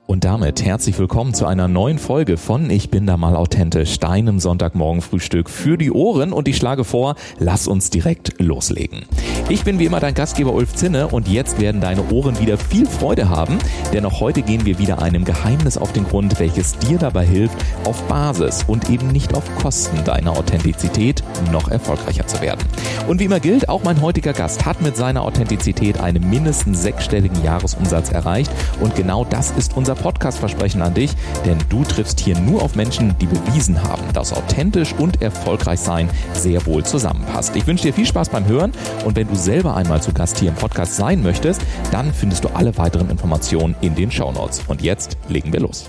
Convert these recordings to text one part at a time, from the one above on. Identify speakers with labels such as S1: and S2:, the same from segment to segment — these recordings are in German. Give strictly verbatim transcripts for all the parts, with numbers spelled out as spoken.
S1: Und damit herzlich willkommen zu einer neuen Folge von Ich bin da mal authentisch, deinem Sonntagmorgenfrühstück für die Ohren, und ich schlage vor, lass uns direkt loslegen. Ich bin wie immer dein Gastgeber Ulf Zinne und jetzt werden deine Ohren wieder viel Freude haben, denn auch heute gehen wir wieder einem Geheimnis auf den Grund, welches dir dabei hilft, auf Basis und eben nicht auf Kosten deiner Authentizität noch erfolgreicher zu werden. Und wie immer gilt, auch mein heutiger Gast hat mit seiner Authentizität einen mindestens sechsstelligen Jahresumsatz erreicht, und genau das ist unser Podcast-Versprechen an dich, denn du triffst hier nur auf Menschen, die bewiesen haben, dass authentisch und erfolgreich sein sehr wohl zusammenpasst. Ich wünsche dir viel Spaß beim Hören, und wenn du selber einmal zu Gast hier im Podcast sein möchtest, dann findest du alle weiteren Informationen in den Shownotes. Und jetzt legen wir los.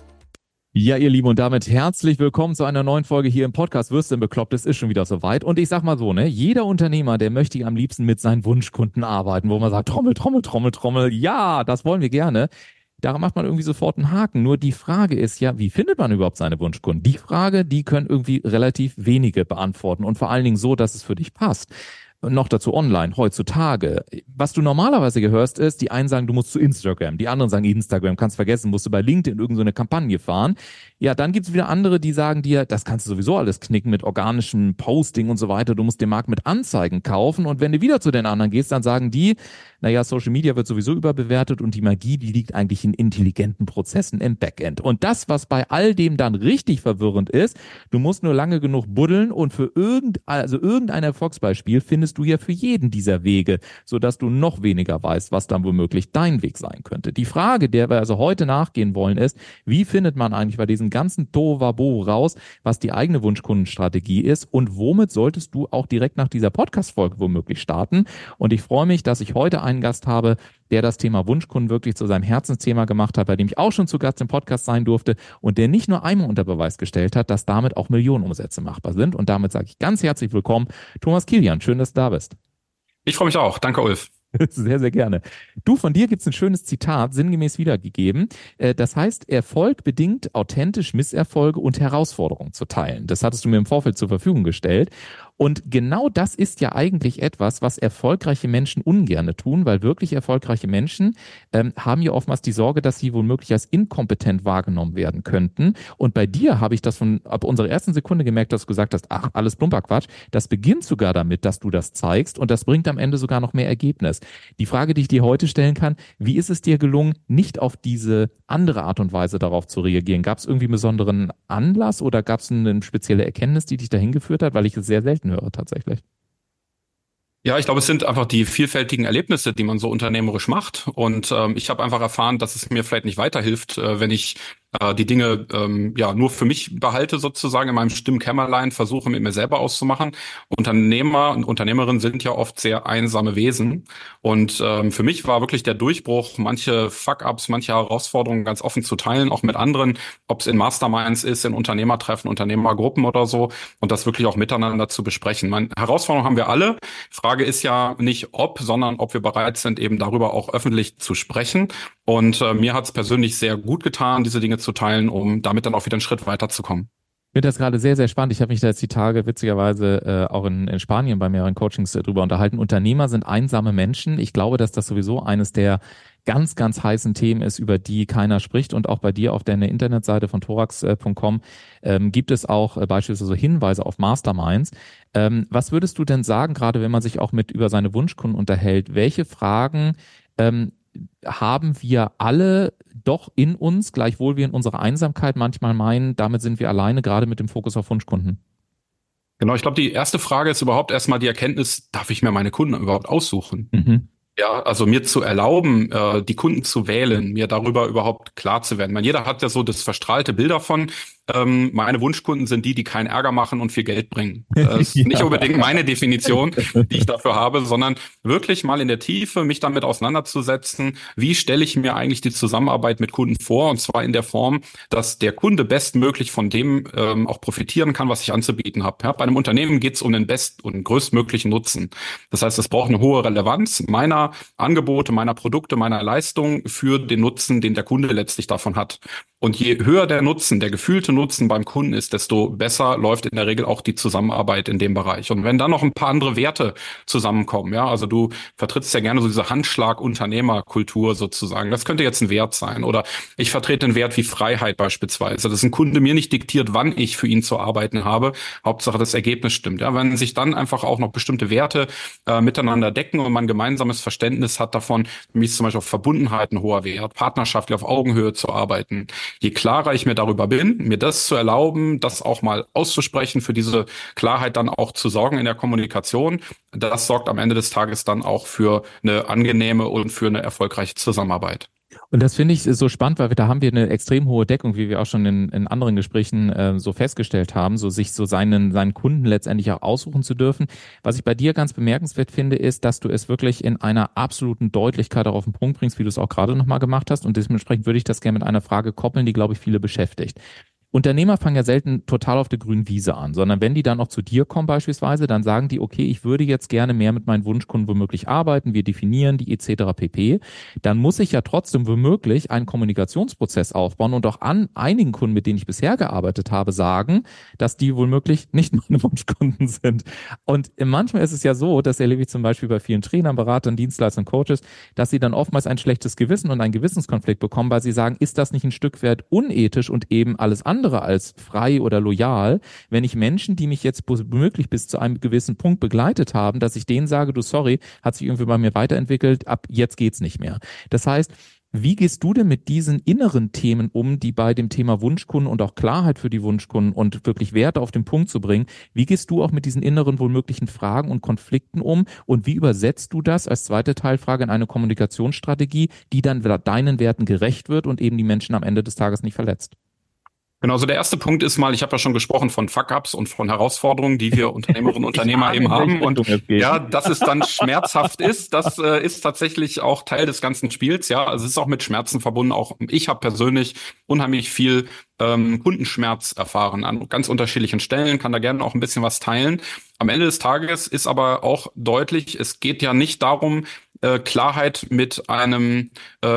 S1: Ja, ihr Lieben, und damit herzlich willkommen zu einer neuen Folge hier im Podcast. Wirst du denn bekloppt, es ist schon wieder soweit. Und ich sag mal so, ne, jeder Unternehmer, der möchte am liebsten mit seinen Wunschkunden arbeiten, wo man sagt, Trommel, Trommel, Trommel, Trommel, ja, das wollen wir gerne. Daran macht man irgendwie sofort einen Haken. Nur die Frage ist ja, wie findet man überhaupt seine Wunschkunden? Die Frage, die können irgendwie relativ wenige beantworten, und vor allen Dingen so, dass es für dich passt. Noch dazu online, heutzutage. Was du normalerweise gehörst ist, die einen sagen, du musst zu Instagram, die anderen sagen, Instagram kannst vergessen, musst du bei LinkedIn irgendeine Kampagne fahren. Ja, dann gibt's wieder andere, die sagen dir, das kannst du sowieso alles knicken mit organischem Posting und so weiter, du musst den Markt mit Anzeigen kaufen, und wenn du wieder zu den anderen gehst, dann sagen die, naja, Social Media wird sowieso überbewertet und die Magie, die liegt eigentlich in intelligenten Prozessen im Backend. Und das, was bei all dem dann richtig verwirrend ist, du musst nur lange genug buddeln, und für irgend, also irgendein Erfolgsbeispiel findest du ja für jeden dieser Wege, sodass du noch weniger weißt, was dann womöglich dein Weg sein könnte. Die Frage, der wir also heute nachgehen wollen, ist, wie findet man eigentlich bei diesem ganzen Tohuwabohu raus, was die eigene Wunschkundenstrategie ist, und womit solltest du auch direkt nach dieser Podcast-Folge womöglich starten? Und ich freue mich, dass ich heute einen Gast habe, der das Thema Wunschkunden wirklich zu seinem Herzensthema gemacht hat, bei dem ich auch schon zu Gast im Podcast sein durfte und der nicht nur einmal unter Beweis gestellt hat, dass damit auch Millionenumsätze machbar sind. Und damit sage ich ganz herzlich willkommen, Thomas Kilian. Schön, dass du da bist.
S2: Ich freue mich auch. Danke, Ulf.
S1: Sehr, sehr gerne. Du, von dir gibt es ein schönes Zitat, sinngemäß wiedergegeben. Das heißt, Erfolg bedingt authentisch Misserfolge und Herausforderungen zu teilen. Das hattest du mir im Vorfeld zur Verfügung gestellt. Und genau das ist ja eigentlich etwas, was erfolgreiche Menschen ungerne tun, weil wirklich erfolgreiche Menschen ähm, haben ja oftmals die Sorge, dass sie womöglich als inkompetent wahrgenommen werden könnten. Und bei dir habe ich das von ab unserer ersten Sekunde gemerkt, dass du gesagt hast, ach, alles plumper Quatsch. Das beginnt sogar damit, dass du das zeigst, und das bringt am Ende sogar noch mehr Ergebnis. Die Frage, die ich dir heute stellen kann, wie ist es dir gelungen, nicht auf diese andere Art und Weise darauf zu reagieren? Gab es irgendwie einen besonderen Anlass oder gab es eine spezielle Erkenntnis, die dich dahin geführt hat? Weil ich es sehr selten höre tatsächlich.
S2: Ja, ich glaube, es sind einfach die vielfältigen Erlebnisse, die man so unternehmerisch macht. Und ähm, ich habe einfach erfahren, dass es mir vielleicht nicht weiterhilft, äh, wenn ich äh, die Dinge ähm, ja nur für mich behalte, sozusagen in meinem stillen Kämmerlein, versuche mit mir selber auszumachen. Unternehmer und Unternehmerinnen sind ja oft sehr einsame Wesen. Und ähm, für mich war wirklich der Durchbruch, manche Fuck-ups, manche Herausforderungen ganz offen zu teilen, auch mit anderen, ob es in Masterminds ist, in Unternehmertreffen, Unternehmergruppen oder so, und das wirklich auch miteinander zu besprechen. Meine Herausforderungen haben wir alle. Frage ist ja nicht ob, sondern ob wir bereit sind, eben darüber auch öffentlich zu sprechen. Und äh, mir hat es persönlich sehr gut getan, diese Dinge zu teilen, um damit dann auch wieder einen Schritt weiterzukommen.
S1: Ich finde das gerade sehr, sehr spannend. Ich habe mich da jetzt die Tage witzigerweise äh, auch in, in Spanien bei mehreren Coachings äh, drüber unterhalten. Unternehmer sind einsame Menschen. Ich glaube, dass das sowieso eines der ganz, ganz heißen Themen ist, über die keiner spricht. Und auch bei dir auf deiner Internetseite von thorax punkt com ähm, gibt es auch äh, beispielsweise Hinweise auf Masterminds. Ähm, was würdest du denn sagen, gerade wenn man sich auch mit über seine Wunschkunden unterhält, welche Fragen ähm, haben wir alle doch in uns, gleichwohl wir in unserer Einsamkeit manchmal meinen, damit sind wir alleine, gerade mit dem Fokus auf Wunschkunden?
S2: Genau, ich glaube, die erste Frage ist überhaupt erstmal die Erkenntnis, darf ich mir meine Kunden überhaupt aussuchen?
S1: Mhm.
S2: Ja, also mir zu erlauben, äh, die Kunden zu wählen, mir darüber überhaupt klar zu werden. Man, jeder hat ja so das verstrahlte Bild davon, ähm, meine Wunschkunden sind die, die keinen Ärger machen und viel Geld bringen. Das ist ja nicht unbedingt meine Definition, die ich dafür habe, sondern wirklich mal in der Tiefe mich damit auseinanderzusetzen, wie stelle ich mir eigentlich die Zusammenarbeit mit Kunden vor, und zwar in der Form, dass der Kunde bestmöglich von dem ähm, auch profitieren kann, was ich anzubieten habe. Ja, bei einem Unternehmen geht es um den best- und größtmöglichen Nutzen. Das heißt, es braucht eine hohe Relevanz meiner Angebote, meiner Produkte, meiner Leistung für den Nutzen, den der Kunde letztlich davon hat. Und je höher der Nutzen, der gefühlte Nutzen beim Kunden ist, desto besser läuft in der Regel auch die Zusammenarbeit in dem Bereich. Und wenn dann noch ein paar andere Werte zusammenkommen, ja, also du vertrittst ja gerne so diese Handschlag-Unternehmerkultur sozusagen. Das könnte jetzt ein Wert sein. Oder ich vertrete einen Wert wie Freiheit beispielsweise. Dass ein Kunde mir nicht diktiert, wann ich für ihn zu arbeiten habe. Hauptsache das Ergebnis stimmt. Ja, wenn sich dann einfach auch noch bestimmte Werte äh, miteinander decken und man ein gemeinsames Verständnis hat davon, für mich ist zum Beispiel auf Verbundenheit ein hoher Wert, partnerschaftlich auf Augenhöhe zu arbeiten. Je klarer ich mir darüber bin, mir das zu erlauben, das auch mal auszusprechen, für diese Klarheit dann auch zu sorgen in der Kommunikation, das sorgt am Ende des Tages dann auch für eine angenehme und für eine erfolgreiche Zusammenarbeit.
S1: Und das finde ich so spannend, weil wir, da haben wir eine extrem hohe Deckung, wie wir auch schon in, in anderen Gesprächen äh, so festgestellt haben, so sich so seinen, seinen Kunden letztendlich auch aussuchen zu dürfen. Was ich bei dir ganz bemerkenswert finde, ist, dass du es wirklich in einer absoluten Deutlichkeit auch auf den Punkt bringst, wie du es auch gerade nochmal gemacht hast. Und dementsprechend würde ich das gerne mit einer Frage koppeln, die, glaube ich, viele beschäftigt. Unternehmer fangen ja selten total auf der grünen Wiese an, sondern wenn die dann auch zu dir kommen beispielsweise, dann sagen die, okay, ich würde jetzt gerne mehr mit meinen Wunschkunden womöglich arbeiten, wir definieren die et cetera pp. Dann muss ich ja trotzdem womöglich einen Kommunikationsprozess aufbauen und auch an einigen Kunden, mit denen ich bisher gearbeitet habe, sagen, dass die womöglich nicht meine Wunschkunden sind. Und manchmal ist es ja so, das erlebe ich zum Beispiel bei vielen Trainern, Beratern, Dienstleistern, Coaches, dass sie dann oftmals ein schlechtes Gewissen und einen Gewissenskonflikt bekommen, weil sie sagen, ist das nicht ein Stück weit unethisch und eben alles andere andere als frei oder loyal, wenn ich Menschen, die mich jetzt womöglich bis zu einem gewissen Punkt begleitet haben, dass ich denen sage, du sorry, hat sich irgendwie bei mir weiterentwickelt, ab jetzt geht's nicht mehr. Das heißt, wie gehst du denn mit diesen inneren Themen um, die bei dem Thema Wunschkunden und auch Klarheit für die Wunschkunden und wirklich Werte auf den Punkt zu bringen? Wie gehst du auch mit diesen inneren wohl möglichen Fragen und Konflikten um? Und wie übersetzt du das als zweite Teilfrage in eine Kommunikationsstrategie, die dann deinen Werten gerecht wird und eben die Menschen am Ende des Tages nicht verletzt?
S2: Genau, also der erste Punkt ist mal, ich habe ja schon gesprochen von Fuck-ups und von Herausforderungen, die wir Unternehmerinnen und Unternehmer eben haben. Und ja, dass es dann schmerzhaft ist, das äh, ist tatsächlich auch Teil des ganzen Spiels. Ja, also es ist auch mit Schmerzen verbunden. Auch ich habe persönlich unheimlich viel ähm, Kundenschmerz erfahren an ganz unterschiedlichen Stellen, kann da gerne auch ein bisschen was teilen. Am Ende des Tages ist aber auch deutlich, es geht ja nicht darum, äh, Klarheit mit einem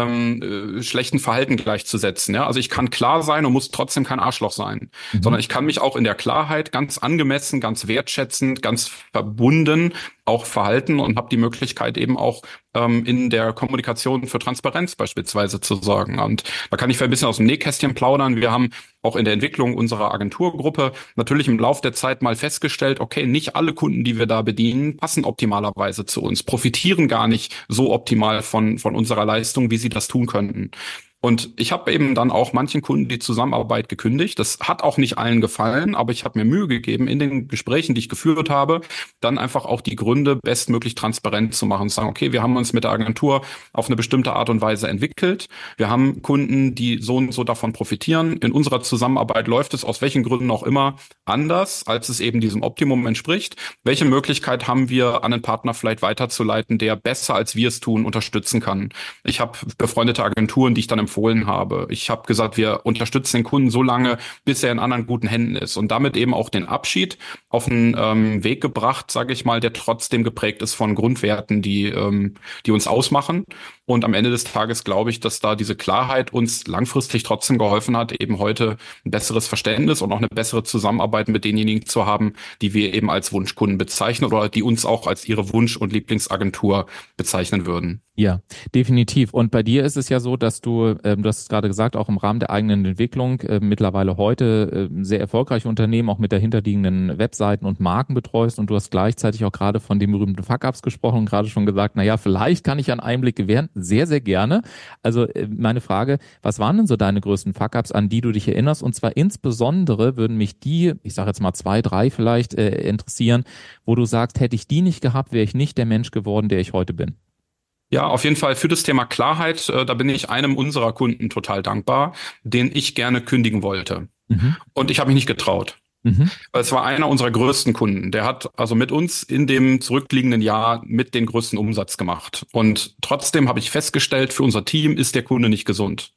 S2: ähm, äh, schlechten Verhalten gleichzusetzen. Ja? Also ich kann klar sein und muss trotzdem kein Arschloch sein, mhm. sondern ich kann mich auch in der Klarheit ganz angemessen, ganz wertschätzend, ganz verbunden auch verhalten und habe die Möglichkeit eben auch ähm, in der Kommunikation für Transparenz beispielsweise zu sorgen. Und da kann ich ein bisschen aus dem Nähkästchen plaudern. Wir haben auch in der Entwicklung unserer Agenturgruppe natürlich im Laufe der Zeit mal festgestellt, okay, nicht alle Kunden, die wir da bedienen, passen optimalerweise zu uns, profitieren gar nicht so optimal von, von unserer Leistung, wie sie das tun könnten. Und ich habe eben dann auch manchen Kunden die Zusammenarbeit gekündigt. Das hat auch nicht allen gefallen, aber ich habe mir Mühe gegeben, in den Gesprächen, die ich geführt habe, dann einfach auch die Gründe bestmöglich transparent zu machen und zu sagen, okay, wir haben uns mit der Agentur auf eine bestimmte Art und Weise entwickelt. Wir haben Kunden, die so und so davon profitieren. In unserer Zusammenarbeit läuft es aus welchen Gründen auch immer anders, als es eben diesem Optimum entspricht. Welche Möglichkeit haben wir, an einen Partner vielleicht weiterzuleiten, der besser als wir es tun, unterstützen kann? Ich habe befreundete Agenturen, die ich dann im empfohlen habe. Ich habe gesagt, wir unterstützen den Kunden so lange, bis er in anderen guten Händen ist und damit eben auch den Abschied auf einen ähm, Weg gebracht, sage ich mal, der trotzdem geprägt ist von Grundwerten, die ähm, die uns ausmachen. Und am Ende des Tages glaube ich, dass da diese Klarheit uns langfristig trotzdem geholfen hat, eben heute ein besseres Verständnis und auch eine bessere Zusammenarbeit mit denjenigen zu haben, die wir eben als Wunschkunden bezeichnen oder die uns auch als ihre Wunsch- und Lieblingsagentur bezeichnen würden.
S1: Ja, definitiv. Und bei dir ist es ja so, dass du, ähm, du hast es gerade gesagt, auch im Rahmen der eigenen Entwicklung äh, mittlerweile heute äh, sehr erfolgreiche Unternehmen auch mit dahinterliegenden Webseiten und Marken betreust und du hast gleichzeitig auch gerade von den berühmten Fuck-ups gesprochen und gerade schon gesagt, na ja, vielleicht kann ich einen Einblick gewähren. Sehr, sehr gerne. Also äh, meine Frage, was waren denn so deine größten Fuck-ups, an die du dich erinnerst? Und zwar insbesondere würden mich die, ich sage jetzt mal zwei, drei vielleicht äh, interessieren, wo du sagst, hätte ich die nicht gehabt, wäre ich nicht der Mensch geworden, der ich heute bin.
S2: Ja, auf jeden Fall für das Thema Klarheit, äh, da bin ich einem unserer Kunden total dankbar, den ich gerne kündigen wollte. Mhm. Und ich habe mich nicht getraut. Mhm. Weil es war einer unserer größten Kunden. Der hat also mit uns in dem zurückliegenden Jahr mit den größten Umsatz gemacht. Und trotzdem habe ich festgestellt, für unser Team ist der Kunde nicht gesund.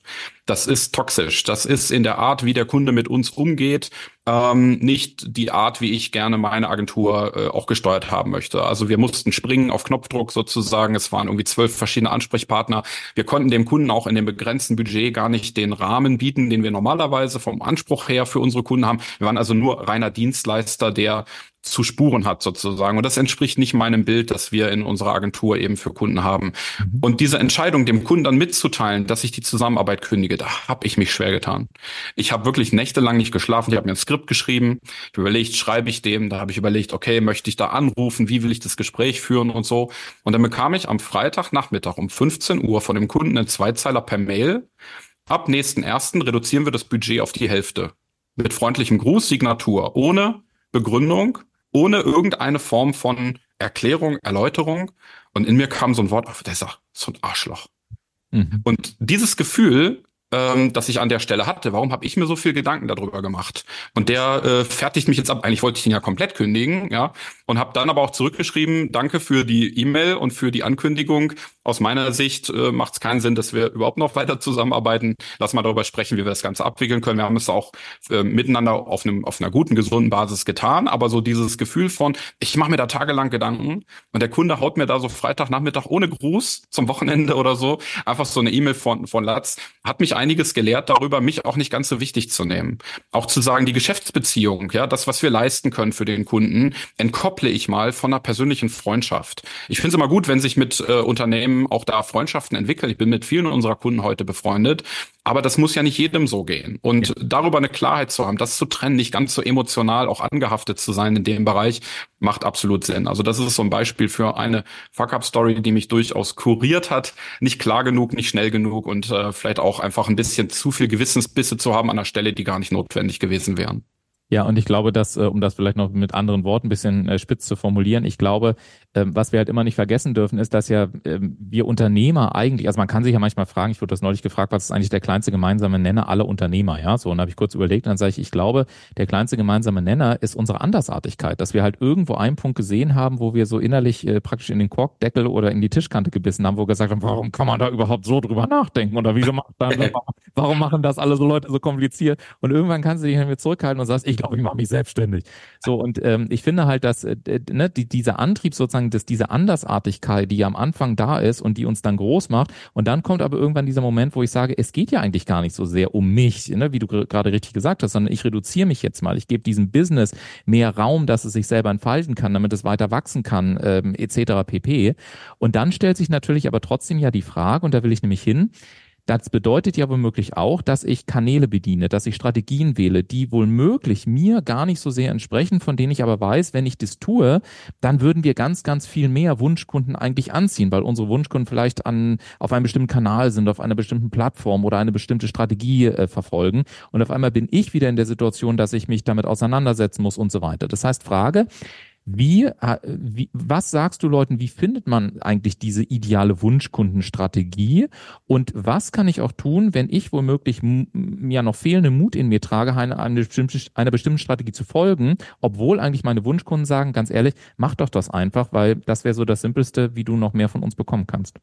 S2: Das ist toxisch. Das ist in der Art, wie der Kunde mit uns umgeht, ähm, nicht die Art, wie ich gerne meine Agentur äh, auch gesteuert haben möchte. Also wir mussten springen auf Knopfdruck sozusagen. Es waren irgendwie zwölf verschiedene Ansprechpartner. Wir konnten dem Kunden auch in dem begrenzten Budget gar nicht den Rahmen bieten, den wir normalerweise vom Anspruch her für unsere Kunden haben. Wir waren also nur reiner Dienstleister, der zu Spuren hat sozusagen. Und das entspricht nicht meinem Bild, das wir in unserer Agentur eben für Kunden haben.
S1: Mhm.
S2: Und diese Entscheidung, dem Kunden dann mitzuteilen, dass ich die Zusammenarbeit kündige, da habe ich mich schwer getan. Ich habe wirklich nächtelang nicht geschlafen. Ich habe mir ein Skript geschrieben. Ich habe überlegt, schreibe ich dem? Da habe ich überlegt, okay, möchte ich da anrufen? Wie will ich das Gespräch führen und so? Und dann bekam ich am Freitagnachmittag um fünfzehn Uhr von dem Kunden einen Zweizeiler per Mail. Ab nächsten ersten reduzieren wir das Budget auf die Hälfte. Mit freundlichem Gruß, Signatur, ohne Begründung, ohne irgendeine Form von Erklärung, Erläuterung. Und in mir kam so ein Wort auf, der sagt, so ein Arschloch.
S1: Mhm.
S2: Und dieses Gefühl, ähm, das ich an der Stelle hatte, warum habe ich mir so viel Gedanken darüber gemacht? Und der äh, fertigt mich jetzt ab. Eigentlich wollte ich ihn ja komplett kündigen, ja. Und habe dann aber auch zurückgeschrieben, danke für die E-Mail und für die Ankündigung. Aus meiner Sicht äh, macht es keinen Sinn, dass wir überhaupt noch weiter zusammenarbeiten. Lass mal darüber sprechen, wie wir das Ganze abwickeln können. Wir haben es auch äh, miteinander auf einem auf einer guten, gesunden Basis getan. Aber so dieses Gefühl von, ich mache mir da tagelang Gedanken und der Kunde haut mir da so Freitagnachmittag ohne Gruß zum Wochenende oder so einfach so eine E-Mail von von Latz, hat mich einiges gelehrt darüber, mich auch nicht ganz so wichtig zu nehmen. Auch zu sagen, die Geschäftsbeziehung, ja, das, was wir leisten können für den Kunden, entkopple ich mal von einer persönlichen Freundschaft. Ich finde es immer gut, wenn sich mit äh, Unternehmen auch da Freundschaften entwickeln. Ich bin mit vielen unserer Kunden heute befreundet, aber das muss ja nicht jedem so gehen. Und ja, darüber eine Klarheit zu haben, das zu trennen, nicht ganz so emotional auch angehaftet zu sein in dem Bereich, macht absolut Sinn. Also das ist so ein Beispiel für eine Fuck-up-Story, die mich durchaus kuriert hat. Nicht klar genug, nicht schnell genug und äh, vielleicht auch einfach ein bisschen zu viel Gewissensbisse zu haben an der Stelle, die gar nicht notwendig gewesen wären.
S1: Ja, und ich glaube, dass, um das vielleicht noch mit anderen Worten ein bisschen äh, spitz zu formulieren, ich glaube, ähm, was wir halt immer nicht vergessen dürfen, ist, dass ja ähm, wir Unternehmer eigentlich, also man kann sich ja manchmal fragen, ich wurde das neulich gefragt, was ist eigentlich der kleinste gemeinsame Nenner aller Unternehmer, ja, so, und da habe ich kurz überlegt und dann sage ich, ich glaube, der kleinste gemeinsame Nenner ist unsere Andersartigkeit, dass wir halt irgendwo einen Punkt gesehen haben, wo wir so innerlich äh, praktisch in den Korkdeckel oder in die Tischkante gebissen haben, wo wir gesagt haben, warum kann man da überhaupt so drüber nachdenken oder wieso macht da, warum machen das alle so Leute so kompliziert, und irgendwann kannst du dich dann zurückhalten und sagst, ich glaube, ich mache mich selbstständig. So, und ähm, ich finde halt, dass äh, ne, die, dieser Antrieb sozusagen, dass diese Andersartigkeit, die ja am Anfang da ist und die uns dann groß macht, und dann kommt aber irgendwann dieser Moment, wo ich sage, es geht ja eigentlich gar nicht so sehr um mich, ne, wie du gerade richtig gesagt hast, sondern ich reduziere mich jetzt mal. Ich gebe diesem Business mehr Raum, dass es sich selber entfalten kann, damit es weiter wachsen kann, ähm, et cetera pp. Und dann stellt sich natürlich aber trotzdem ja die Frage, und da will ich nämlich hin, das bedeutet ja womöglich auch, dass ich Kanäle bediene, dass ich Strategien wähle, die womöglich mir gar nicht so sehr entsprechen, von denen ich aber weiß, wenn ich das tue, dann würden wir ganz, ganz viel mehr Wunschkunden eigentlich anziehen, weil unsere Wunschkunden vielleicht an auf einem bestimmten Kanal sind, auf einer bestimmten Plattform oder eine bestimmte Strategie äh, verfolgen. Und auf einmal bin ich wieder in der Situation, dass ich mich damit auseinandersetzen muss und so weiter. Das heißt, Frage: Wie, wie, was sagst du Leuten, wie findet man eigentlich diese ideale Wunschkundenstrategie, und was kann ich auch tun, wenn ich womöglich m- ja noch fehlenden Mut in mir trage, eine, eine, bestimmte, einer bestimmten Strategie zu folgen, obwohl eigentlich meine Wunschkunden sagen, ganz ehrlich, mach doch das einfach, weil das wäre so das Simpelste, wie du noch mehr von uns bekommen kannst.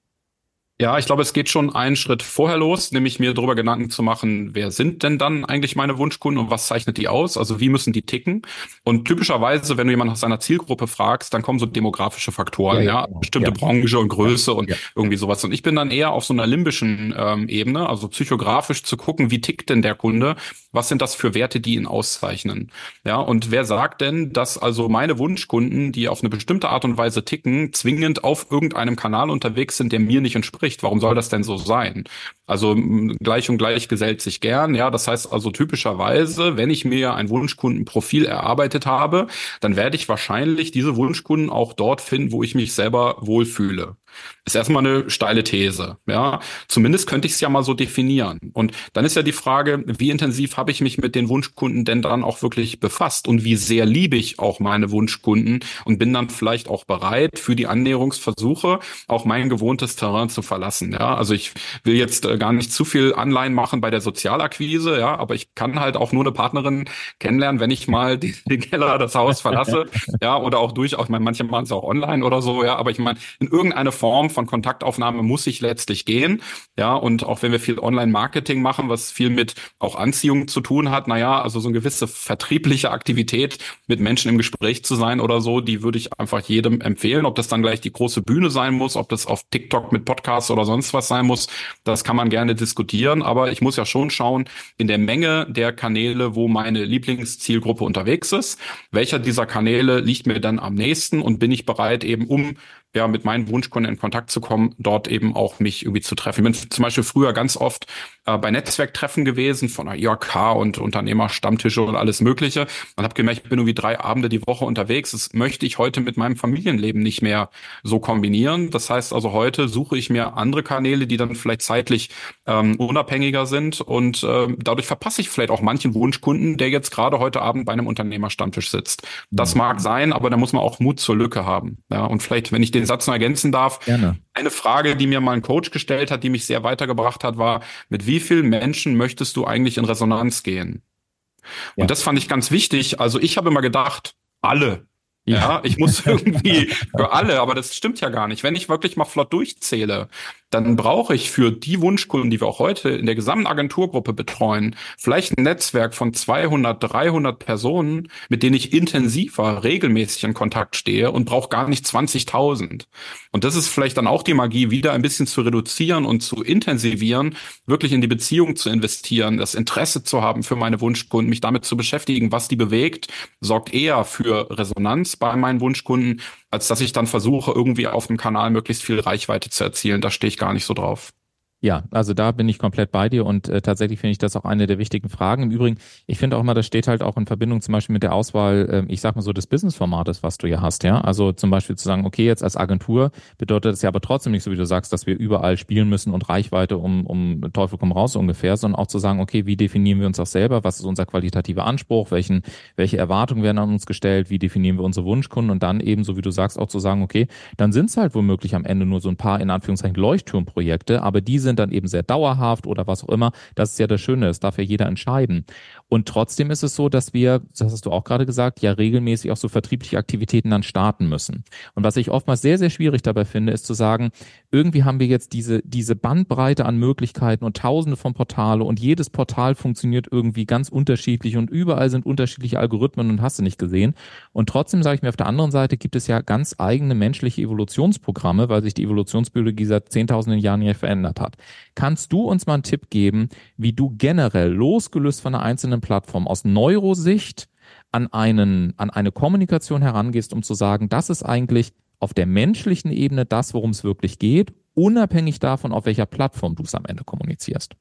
S2: Ja, ich glaube, es geht schon einen Schritt vorher los, nämlich mir darüber Gedanken zu machen, wer sind denn dann eigentlich meine Wunschkunden und was zeichnet die aus? Also wie müssen die ticken? Und typischerweise, wenn du jemanden nach seiner Zielgruppe fragst, dann kommen so demografische Faktoren, ja, ja, ja bestimmte ja. Branche und Größe ja. und ja. irgendwie sowas. Und ich bin dann eher auf so einer limbischen ähm, Ebene, also psychografisch zu gucken, wie tickt denn der Kunde? Was sind das für Werte, die ihn auszeichnen? Ja, und wer sagt denn, dass also meine Wunschkunden, die auf eine bestimmte Art und Weise ticken, zwingend auf irgendeinem Kanal unterwegs sind, der mir nicht entspricht? Warum soll das denn so sein? Also gleich und gleich gesellt sich gern. Ja, das heißt also typischerweise, wenn ich mir ein Wunschkundenprofil erarbeitet habe, dann werde ich wahrscheinlich diese Wunschkunden auch dort finden, wo ich mich selber wohlfühle. Ist erstmal eine steile These, ja. Zumindest könnte ich es ja mal so definieren. Und dann ist ja die Frage, wie intensiv habe ich mich mit den Wunschkunden denn dann auch wirklich befasst und wie sehr liebe ich auch meine Wunschkunden und bin dann vielleicht auch bereit, für die Annäherungsversuche auch mein gewohntes Terrain zu verlassen, ja. Also ich will jetzt äh, gar nicht zu viel Anleihen machen bei der Sozialakquise, ja, aber ich kann halt auch nur eine Partnerin kennenlernen, wenn ich mal den, den Keller, das Haus verlasse, ja, oder auch durchaus, ich meine, manche machen es auch online oder so, ja, aber ich meine, in irgendeiner Form von Kontaktaufnahme muss ich letztlich gehen. Ja, und auch wenn wir viel Online-Marketing machen, was viel mit auch Anziehung zu tun hat, naja, also so eine gewisse vertriebliche Aktivität mit Menschen im Gespräch zu sein oder so, die würde ich einfach jedem empfehlen. Ob das dann gleich die große Bühne sein muss, ob das auf TikTok mit Podcasts oder sonst was sein muss, das kann man gerne diskutieren. Aber ich muss ja schon schauen, in der Menge der Kanäle, wo meine Lieblingszielgruppe unterwegs ist, welcher dieser Kanäle liegt mir dann am nächsten und bin ich bereit eben, um ja mit meinen Wunschkunden in Kontakt zu kommen, dort eben auch mich irgendwie zu treffen. Ich bin zum Beispiel früher ganz oft äh, bei Netzwerktreffen gewesen von der I H K und Unternehmerstammtische und alles Mögliche und habe gemerkt, ich bin irgendwie drei Abende die Woche unterwegs. Das möchte ich heute mit meinem Familienleben nicht mehr so kombinieren. Das heißt also, heute suche ich mir andere Kanäle, die dann vielleicht zeitlich ähm, unabhängiger sind und äh, dadurch verpasse ich vielleicht auch manchen Wunschkunden, der jetzt gerade heute Abend bei einem Unternehmerstammtisch sitzt. Das mag sein, aber da muss man auch Mut zur Lücke haben. Ja, und vielleicht, wenn ich den Satz noch ergänzen darf,
S1: Gerne.
S2: Eine Frage, die mir mal ein Coach gestellt hat, die mich sehr weitergebracht hat, war, mit wie vielen Menschen möchtest du eigentlich in Resonanz gehen?
S1: Ja.
S2: Und das fand ich ganz wichtig. Also ich habe immer gedacht, alle. Ja,
S1: Ja.
S2: ich muss irgendwie für alle, aber das stimmt ja gar nicht. Wenn ich wirklich mal flott durchzähle, dann brauche ich für die Wunschkunden, die wir auch heute in der gesamten Agenturgruppe betreuen, vielleicht ein Netzwerk von zweihundert, dreihundert Personen, mit denen ich intensiver, regelmäßig in Kontakt stehe und brauche gar nicht zwanzigtausend. Und das ist vielleicht dann auch die Magie, wieder ein bisschen zu reduzieren und zu intensivieren, wirklich in die Beziehung zu investieren, das Interesse zu haben für meine Wunschkunden, mich damit zu beschäftigen, was die bewegt, sorgt eher für Resonanz bei meinen Wunschkunden, als dass ich dann versuche, irgendwie auf dem Kanal möglichst viel Reichweite zu erzielen. Da stehe ich gar nicht so drauf.
S1: Ja, also da bin ich komplett bei dir und äh, tatsächlich finde ich das auch eine der wichtigen Fragen. Im Übrigen, ich finde auch immer, das steht halt auch in Verbindung zum Beispiel mit der Auswahl, äh, ich sag mal so, des Businessformates, was du hier hast, ja. Also zum Beispiel zu sagen, okay, jetzt als Agentur bedeutet das ja aber trotzdem nicht so, wie du sagst, dass wir überall spielen müssen und Reichweite um, um Teufel komm raus ungefähr, sondern auch zu sagen, okay, wie definieren wir uns auch selber, was ist unser qualitativer Anspruch, welchen, welche Erwartungen werden an uns gestellt, wie definieren wir unsere Wunschkunden und dann eben, so wie du sagst, auch zu sagen, okay, dann sind es halt womöglich am Ende nur so ein paar, in Anführungszeichen, Leuchtturmprojekte, aber die sind dann eben sehr dauerhaft oder was auch immer. Das ist ja das Schöne, das darf ja jeder entscheiden. Und trotzdem ist es so, dass wir, das hast du auch gerade gesagt, ja regelmäßig auch so vertriebliche Aktivitäten dann starten müssen. Und was ich oftmals sehr, sehr schwierig dabei finde, ist zu sagen, irgendwie haben wir jetzt diese, diese Bandbreite an Möglichkeiten und tausende von Portale und jedes Portal funktioniert irgendwie ganz unterschiedlich und überall sind unterschiedliche Algorithmen und hast du nicht gesehen. Und trotzdem sage ich mir, auf der anderen Seite gibt es ja ganz eigene menschliche Evolutionsprogramme, weil sich die Evolutionsbiologie seit zehntausenden Jahren hier verändert hat. Kannst du uns mal einen Tipp geben, wie du generell, losgelöst von einer einzelnen Plattform, aus Neurosicht an einen, an eine Kommunikation herangehst, um zu sagen, das ist eigentlich auf der menschlichen Ebene das, worum es wirklich geht, unabhängig davon, auf welcher Plattform du es am Ende kommunizierst?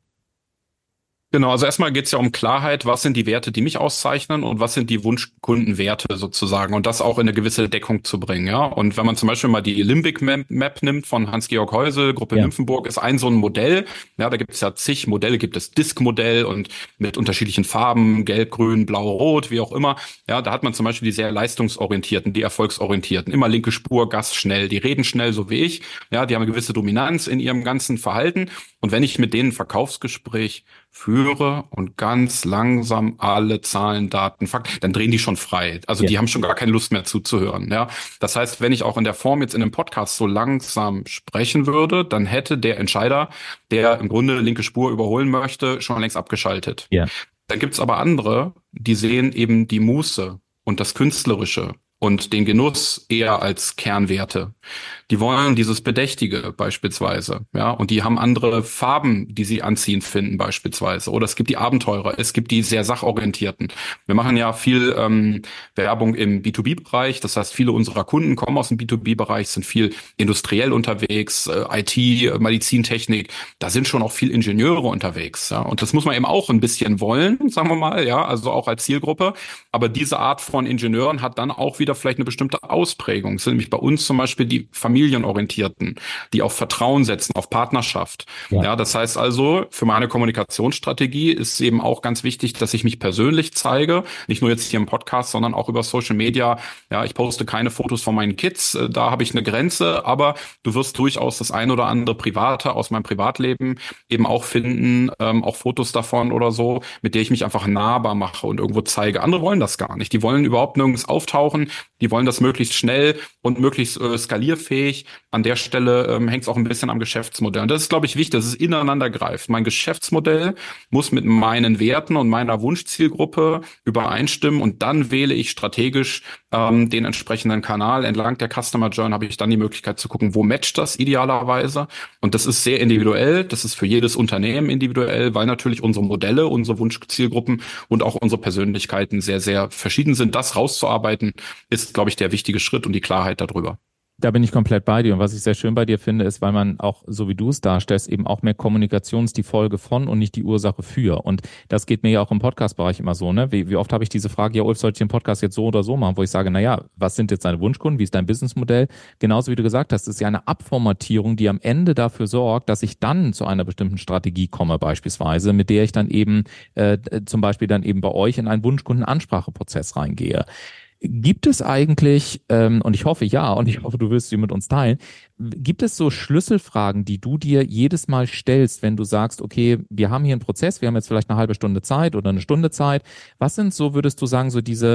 S2: Genau, also erstmal geht es ja um Klarheit, was sind die Werte, die mich auszeichnen und was sind die Wunschkundenwerte sozusagen und das auch in eine gewisse Deckung zu bringen, ja. Und wenn man zum Beispiel mal die Limbic Map nimmt von Hans-Georg Heusel, Gruppe
S1: Ja.
S2: Nymphenburg, ist ein so ein Modell, ja, da gibt es ja zig Modelle, gibt es Disk-Modell und mit unterschiedlichen Farben, gelb, grün, blau, rot, wie auch immer, ja, da hat man zum Beispiel die sehr leistungsorientierten, die erfolgsorientierten, immer linke Spur, Gas schnell, die reden schnell, so wie ich, ja, die haben eine gewisse Dominanz in ihrem ganzen Verhalten und wenn ich mit denen ein Verkaufsgespräch führe und ganz langsam alle Zahlen, Daten, Fakten, dann drehen die schon frei. Also
S1: Ja.
S2: die haben schon gar keine Lust mehr zuzuhören. Ja, das heißt, wenn ich auch in der Form jetzt in einem Podcast so langsam sprechen würde, dann hätte der Entscheider, der im Grunde linke Spur überholen möchte, schon längst abgeschaltet.
S1: Ja.
S2: Dann gibt's aber andere, die sehen eben die Muße und das Künstlerische und den Genuss eher als Kernwerte. Die wollen dieses Bedächtige beispielsweise, ja, und die haben andere Farben, die sie anziehend finden beispielsweise. Oder es gibt die Abenteurer, es gibt die sehr sachorientierten. Wir machen ja viel ähm, Werbung im B zwei B-Bereich, das heißt, viele unserer Kunden kommen aus dem B zwei B-Bereich, sind viel industriell unterwegs, äh, I T, äh, Medizintechnik, da sind schon auch viel Ingenieure unterwegs, ja, und das muss man eben auch ein bisschen wollen, sagen wir mal, ja, also auch als Zielgruppe. Aber diese Art von Ingenieuren hat dann auch wieder vielleicht eine bestimmte Ausprägung. Es sind nämlich bei uns zum Beispiel die Familienorientierten, die auf Vertrauen setzen, auf Partnerschaft. Ja. ja, das heißt also, für meine Kommunikationsstrategie ist eben auch ganz wichtig, dass ich mich persönlich zeige, nicht nur jetzt hier im Podcast, sondern auch über Social Media. Ja, ich poste keine Fotos von meinen Kids, da habe ich eine Grenze, aber du wirst durchaus das ein oder andere Private aus meinem Privatleben eben auch finden, ähm, auch Fotos davon oder so, mit der ich mich einfach nahbar mache und irgendwo zeige. Andere wollen das gar nicht. Die wollen überhaupt nirgends auftauchen. Die wollen das möglichst schnell und möglichst äh, skalierfähig. An der Stelle ähm, hängt es auch ein bisschen am Geschäftsmodell. Und das ist, glaube ich, wichtig, dass es ineinander greift. Mein Geschäftsmodell muss mit meinen Werten und meiner Wunschzielgruppe übereinstimmen und dann wähle ich strategisch ähm, den entsprechenden Kanal. Entlang der Customer Journey habe ich dann die Möglichkeit zu gucken, wo matcht das idealerweise. Und das ist sehr individuell. Das ist für jedes Unternehmen individuell, weil natürlich unsere Modelle, unsere Wunschzielgruppen und auch unsere Persönlichkeiten sehr, sehr verschieden sind. Das rauszuarbeiten ist, glaube ich, der wichtige Schritt und die Klarheit darüber.
S1: Da bin ich komplett bei dir. Und was ich sehr schön bei dir finde, ist, weil man auch, so wie du es darstellst, eben auch mehr Kommunikation ist die Folge von und nicht die Ursache für. Und das geht mir ja auch im Podcast-Bereich immer so, ne? Wie, wie oft habe ich diese Frage, ja, Ulf, soll ich den Podcast jetzt so oder so machen? Wo ich sage, na ja, was sind jetzt deine Wunschkunden? Wie ist dein Businessmodell? Genauso wie du gesagt hast, ist ja eine Abformatierung, die am Ende dafür sorgt, dass ich dann zu einer bestimmten Strategie komme, beispielsweise, mit der ich dann eben äh, zum Beispiel dann eben bei euch in einen Wunschkunden-Anspracheprozess reingehe. Gibt es eigentlich, ähm, und ich hoffe ja, und ich hoffe, du wirst sie mit uns teilen, gibt es so Schlüsselfragen, die du dir jedes Mal stellst, wenn du sagst, okay, wir haben hier einen Prozess, wir haben jetzt vielleicht eine halbe Stunde Zeit oder eine Stunde Zeit. Was sind so, würdest du sagen, so diese,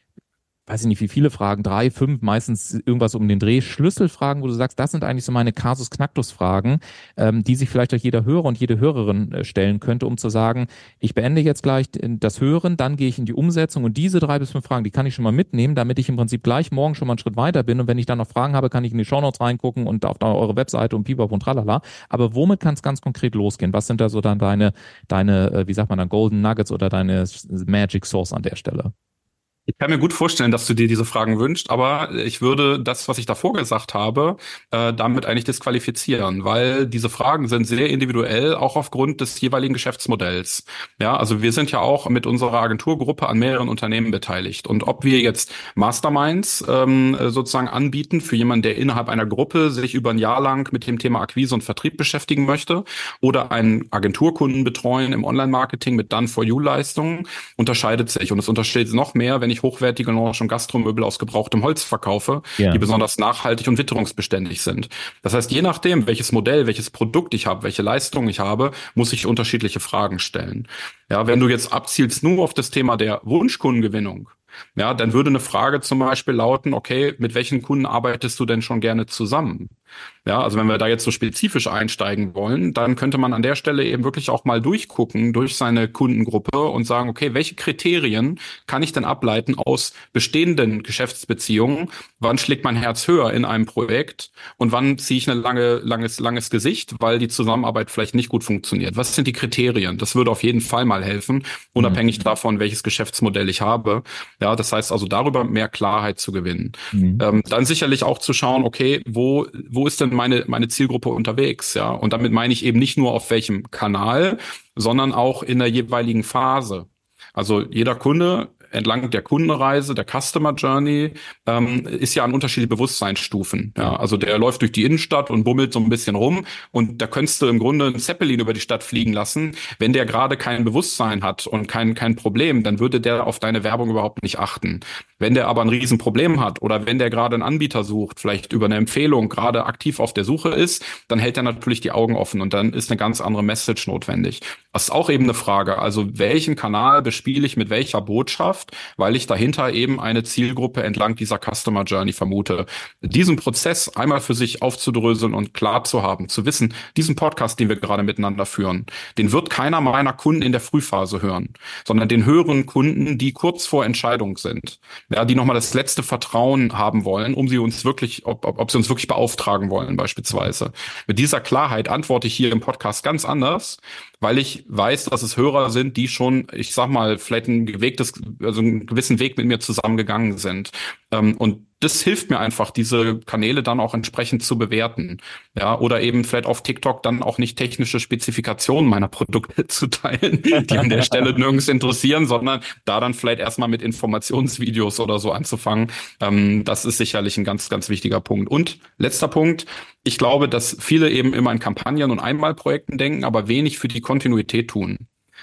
S1: weiß ich nicht, wie viele Fragen, drei, fünf, meistens irgendwas um den Dreh, Schlüsselfragen, wo du sagst, das sind eigentlich so meine Kasus-Knacktus-Fragen, ähm, die sich vielleicht auch jeder Hörer und jede Hörerin äh, stellen könnte, um zu sagen, ich beende jetzt gleich das Hören, dann gehe ich in die Umsetzung und diese drei bis fünf Fragen, die kann ich schon mal mitnehmen, damit ich im Prinzip gleich morgen schon mal einen Schritt weiter bin und wenn ich dann noch Fragen habe, kann ich in die Shownotes reingucken und auf eure Webseite und Pibab und tralala. Aber womit kann es ganz konkret losgehen? Was sind da so dann deine, deine, äh, wie sagt man dann, Golden Nuggets oder deine Magic Source an der Stelle?
S2: Ich kann mir gut vorstellen, dass du dir diese Fragen wünschst, aber ich würde das, was ich davor gesagt habe, äh, damit eigentlich disqualifizieren, weil diese Fragen sind sehr individuell, auch aufgrund des jeweiligen Geschäftsmodells. Ja, also wir sind ja auch mit unserer Agenturgruppe an mehreren Unternehmen beteiligt. Und ob wir jetzt Masterminds ähm, sozusagen anbieten für jemanden, der innerhalb einer Gruppe sich über ein Jahr lang mit dem Thema Akquise und Vertrieb beschäftigen möchte, oder einen Agenturkunden betreuen im Online-Marketing mit Done-for-You-Leistungen, unterscheidet sich. Und es unterscheidet noch mehr, wenn ich hochwertige Lounge- und Gastromöbel aus gebrauchtem Holz verkaufe, ja, die besonders nachhaltig und witterungsbeständig sind. Das heißt, je nachdem, welches Modell, welches Produkt ich habe, welche Leistung ich habe, muss ich unterschiedliche Fragen stellen. Ja, wenn du jetzt abzielst nur auf das Thema der Wunschkundengewinnung, ja, dann würde eine Frage zum Beispiel lauten, okay, mit welchen Kunden arbeitest du denn schon gerne zusammen? Ja, also wenn wir da jetzt so spezifisch einsteigen wollen, dann könnte man an der Stelle eben wirklich auch mal durchgucken durch seine Kundengruppe und sagen, okay, welche Kriterien kann ich denn ableiten aus bestehenden Geschäftsbeziehungen? Wann schlägt mein Herz höher in einem Projekt und wann ziehe ich ein lange, langes, langes Gesicht, weil die Zusammenarbeit vielleicht nicht gut funktioniert? Was sind die Kriterien? Das würde auf jeden Fall mal helfen, unabhängig mhm. davon, welches Geschäftsmodell ich habe. Ja, das heißt also darüber mehr Klarheit zu gewinnen. Mhm. Ähm, dann sicherlich auch zu schauen, okay, wo, wo ist denn meine, meine Zielgruppe unterwegs? Ja, und damit meine ich eben nicht nur auf welchem Kanal, sondern auch in der jeweiligen Phase. Also jeder Kunde entlang der Kundenreise, der Customer Journey, ähm, ist ja an unterschiedlichen Bewusstseinsstufen. Ja, also der läuft durch die Innenstadt und bummelt so ein bisschen rum und da könntest du im Grunde einen Zeppelin über die Stadt fliegen lassen. Wenn der gerade kein Bewusstsein hat und kein kein Problem, dann würde der auf deine Werbung überhaupt nicht achten. Wenn der aber ein Riesenproblem hat oder wenn der gerade einen Anbieter sucht, vielleicht über eine Empfehlung, gerade aktiv auf der Suche ist, dann hält er natürlich die Augen offen und dann ist eine ganz andere Message notwendig. Das ist auch eben eine Frage. Also welchen Kanal bespiele ich mit welcher Botschaft, weil ich dahinter eben eine Zielgruppe entlang dieser Customer Journey vermute. Diesen Prozess einmal für sich aufzudröseln und klar zu haben, zu wissen, diesen Podcast, den wir gerade miteinander führen, den wird keiner meiner Kunden in der Frühphase hören, sondern den höheren Kunden, die kurz vor Entscheidung sind. Ja, die nochmal das letzte Vertrauen haben wollen, um sie uns wirklich, ob, ob, ob sie uns wirklich beauftragen wollen beispielsweise. Mit dieser Klarheit antworte ich hier im Podcast ganz anders, weil ich weiß, dass es Hörer sind, die schon, ich sag mal, vielleicht ein gewegtes, also einen gewissen Weg mit mir zusammengegangen sind. Ähm, und das hilft mir einfach, diese Kanäle dann auch entsprechend zu bewerten. Ja, oder eben vielleicht auf TikTok dann auch nicht technische Spezifikationen meiner Produkte zu teilen, die an der Stelle nirgends interessieren, sondern da dann vielleicht erstmal mit Informationsvideos oder so anzufangen. Ähm, das ist sicherlich ein ganz, ganz wichtiger Punkt. Und letzter Punkt. Ich glaube, dass viele eben immer in Kampagnen und Einmalprojekten denken, aber wenig für die Kontinuität tun.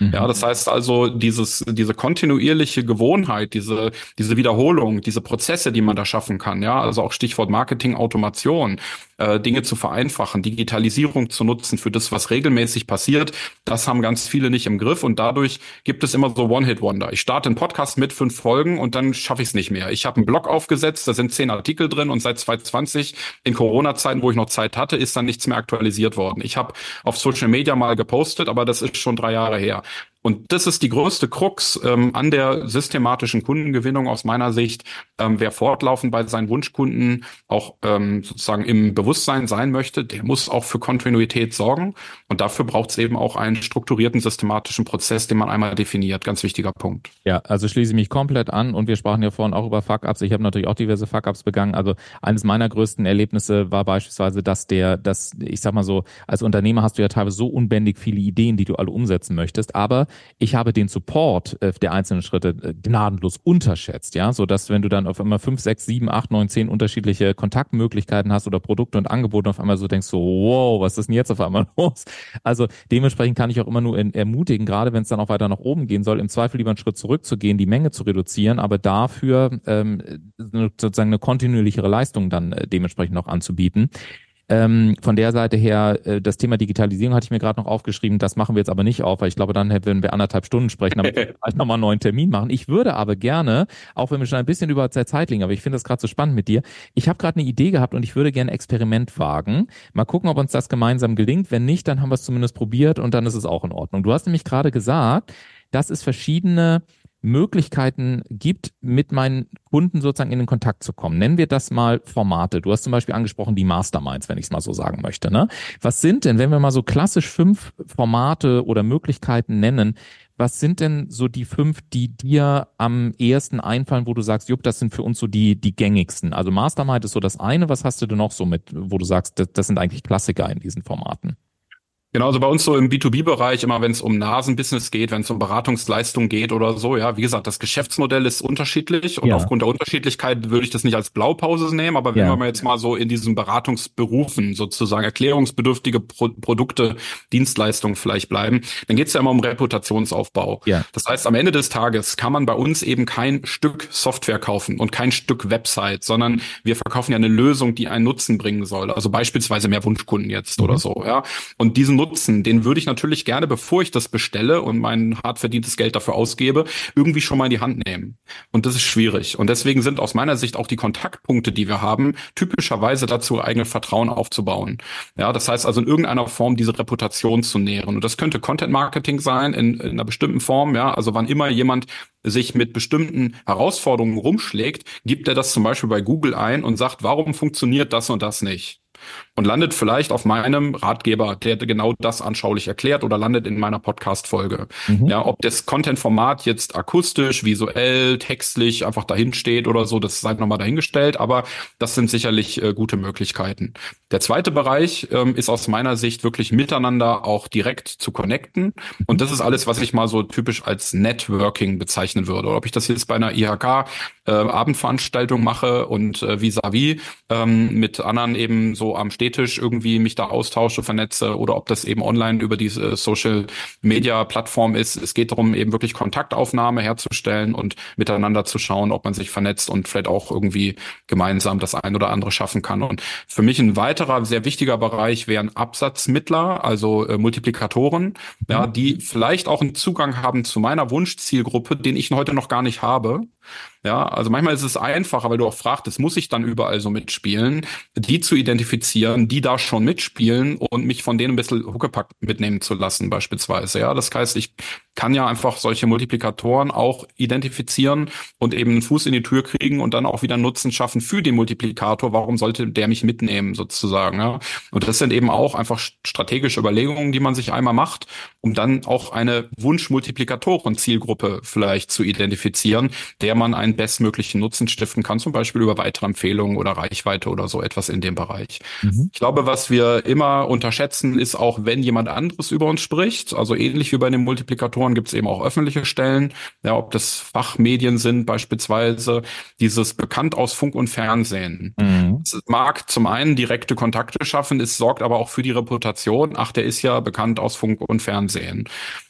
S1: Mhm.
S2: Ja, das heißt also, dieses, diese kontinuierliche Gewohnheit, diese, diese Wiederholung, diese Prozesse, die man da schaffen kann, ja, also auch Stichwort Marketing, Automation, äh, Dinge zu vereinfachen, Digitalisierung zu nutzen für das, was regelmäßig passiert, das haben ganz viele nicht im Griff und dadurch gibt es immer so One-Hit-Wonder. Ich starte einen Podcast mit fünf Folgen und dann schaffe ich es nicht mehr. Ich habe einen Blog aufgesetzt, da sind zehn Artikel drin und seit zwanzig zwanzig in Corona-Zeiten, wo ich noch Zeit hatte, ist dann nichts mehr aktualisiert worden. Ich habe auf Social Media mal gepostet, aber das ist schon drei Jahre her. Und das ist die größte Krux ähm, an der systematischen Kundengewinnung aus meiner Sicht. Ähm, wer fortlaufend bei seinen Wunschkunden auch ähm, sozusagen im Bewusstsein sein möchte, der muss auch für Kontinuität sorgen. Und dafür braucht es eben auch einen strukturierten, systematischen Prozess, den man einmal definiert. Ganz wichtiger Punkt.
S1: Ja, also schließe ich mich komplett an und wir sprachen ja vorhin auch über Fuck-Ups. Ich habe natürlich auch diverse Fuck-Ups begangen. Also eines meiner größten Erlebnisse war beispielsweise, dass der, dass ich sag mal so, als Unternehmer hast du ja teilweise so unbändig viele Ideen, die du alle umsetzen möchtest, aber ich habe den Support äh, der einzelnen Schritte äh, gnadenlos unterschätzt, ja, so dass wenn du dann auf einmal fünf, sechs, sieben, acht, neun, zehn unterschiedliche Kontaktmöglichkeiten hast oder Produkte und Angebote auf einmal so denkst so, wow, was ist denn jetzt auf einmal los? Also dementsprechend kann ich auch immer nur in, ermutigen, gerade wenn es dann auch weiter nach oben gehen soll, im Zweifel lieber einen Schritt zurückzugehen, die Menge zu reduzieren, aber dafür ähm, sozusagen eine kontinuierlichere Leistung dann äh, dementsprechend noch anzubieten. Ähm, von der Seite her, äh, das Thema Digitalisierung hatte ich mir gerade noch aufgeschrieben, das machen wir jetzt aber nicht auf, weil ich glaube, dann würden wir anderthalb Stunden sprechen, aber vielleicht nochmal einen neuen Termin machen. Ich würde aber gerne, auch wenn wir schon ein bisschen über der Zeit liegen, aber ich finde das gerade so spannend mit dir, ich habe gerade eine Idee gehabt und ich würde gerne ein Experiment wagen. Mal gucken, ob uns das gemeinsam gelingt. Wenn nicht, dann haben wir es zumindest probiert und dann ist es auch in Ordnung. Du hast nämlich gerade gesagt, dass es verschiedene Möglichkeiten gibt, mit meinen Kunden sozusagen in den Kontakt zu kommen. Nennen wir das mal Formate. Du hast zum Beispiel angesprochen die Masterminds, wenn ich es mal so sagen möchte. Ne? Was sind denn, wenn wir mal so klassisch fünf Formate oder Möglichkeiten nennen, was sind denn so die fünf, die dir am ehesten einfallen, wo du sagst, jupp, das sind für uns so die die gängigsten? Also Mastermind ist so das eine. Was hast du denn noch so mit, wo du sagst, das, das sind eigentlich Klassiker in diesen Formaten?
S2: Genau, also bei uns so im B zwei B-Bereich, immer wenn es um Nasenbusiness geht, wenn es um Beratungsleistung geht oder so, ja, wie gesagt, das Geschäftsmodell ist unterschiedlich und
S1: Ja.
S2: aufgrund der Unterschiedlichkeit würde ich das nicht als Blaupause nehmen, aber wenn
S1: Ja.
S2: wir mal jetzt mal so in diesen Beratungsberufen sozusagen erklärungsbedürftige Pro Produkte, Dienstleistungen vielleicht bleiben, dann geht es ja immer um Reputationsaufbau.
S1: Ja.
S2: Das heißt, am Ende des Tages kann man bei uns eben kein Stück Software kaufen und kein Stück Website, sondern wir verkaufen ja eine Lösung, die einen Nutzen bringen soll. Also beispielsweise mehr Wunschkunden jetzt
S1: Mhm.
S2: oder so, ja. Und diesen Nutzen, den würde ich natürlich gerne, bevor ich das bestelle und mein hart verdientes Geld dafür ausgebe, irgendwie schon mal in die Hand nehmen. Und das ist schwierig. Und deswegen sind aus meiner Sicht auch die Kontaktpunkte, die wir haben, typischerweise dazu, eigene Vertrauen aufzubauen. Ja, das heißt also in irgendeiner Form diese Reputation zu nähren. Und das könnte Content Marketing sein in, in einer bestimmten Form. Ja, also wann immer jemand sich mit bestimmten Herausforderungen rumschlägt, gibt er das zum Beispiel bei Google ein und sagt, warum funktioniert das und das nicht? Und landet vielleicht auf meinem Ratgeber, der genau das anschaulich erklärt, oder landet in meiner Podcast-Folge.
S1: Mhm.
S2: Ja, ob das Content-Format jetzt akustisch, visuell, textlich einfach dahin steht oder so, das sei nochmal dahingestellt, aber das sind sicherlich äh, gute Möglichkeiten. Der zweite Bereich ähm, ist aus meiner Sicht wirklich miteinander auch direkt zu connecten. Und das ist alles, was ich mal so typisch als Networking bezeichnen würde. Oder ob ich das jetzt bei einer I H K äh, Abendveranstaltung mache und äh, vis-à-vis ähm, mit anderen eben so am Stehtisch irgendwie mich da austausche, vernetze, oder ob das eben online über diese Social Media Plattform ist. Es geht darum, eben wirklich Kontaktaufnahme herzustellen und miteinander zu schauen, ob man sich vernetzt und vielleicht auch irgendwie gemeinsam das ein oder andere schaffen kann. Und für mich ein weiterer sehr wichtiger Bereich wären Absatzmittler, also äh, Multiplikatoren, ja, die vielleicht auch einen Zugang haben zu meiner Wunschzielgruppe, den ich heute noch gar nicht habe. Ja, also manchmal ist es einfacher, weil du auch fragtest, muss ich dann überall so mitspielen, die zu identifizieren, die da schon mitspielen und mich von denen ein bisschen Huckepack mitnehmen zu lassen beispielsweise. Ja, das heißt, ich kann ja einfach solche Multiplikatoren auch identifizieren und eben einen Fuß in die Tür kriegen und dann auch wieder Nutzen schaffen für den Multiplikator. Warum sollte der mich mitnehmen sozusagen? Ja? Und das sind eben auch einfach strategische Überlegungen, die man sich einmal macht, um dann auch eine Wunschmultiplikatoren-Zielgruppe vielleicht zu identifizieren, der man einen bestmöglichen Nutzen stiften kann, zum Beispiel über weitere Empfehlungen oder Reichweite oder so etwas in dem Bereich.
S1: Mhm.
S2: Ich glaube, was wir immer unterschätzen, ist auch, wenn jemand anderes über uns spricht, also ähnlich wie bei den Multiplikatoren gibt es eben auch öffentliche Stellen, ja, ob das Fachmedien sind beispielsweise, dieses bekannt aus Funk und Fernsehen.
S1: Mhm.
S2: Es mag zum einen direkte Kontakte schaffen, es sorgt aber auch für die Reputation, ach, der ist ja bekannt aus Funk und Fernsehen.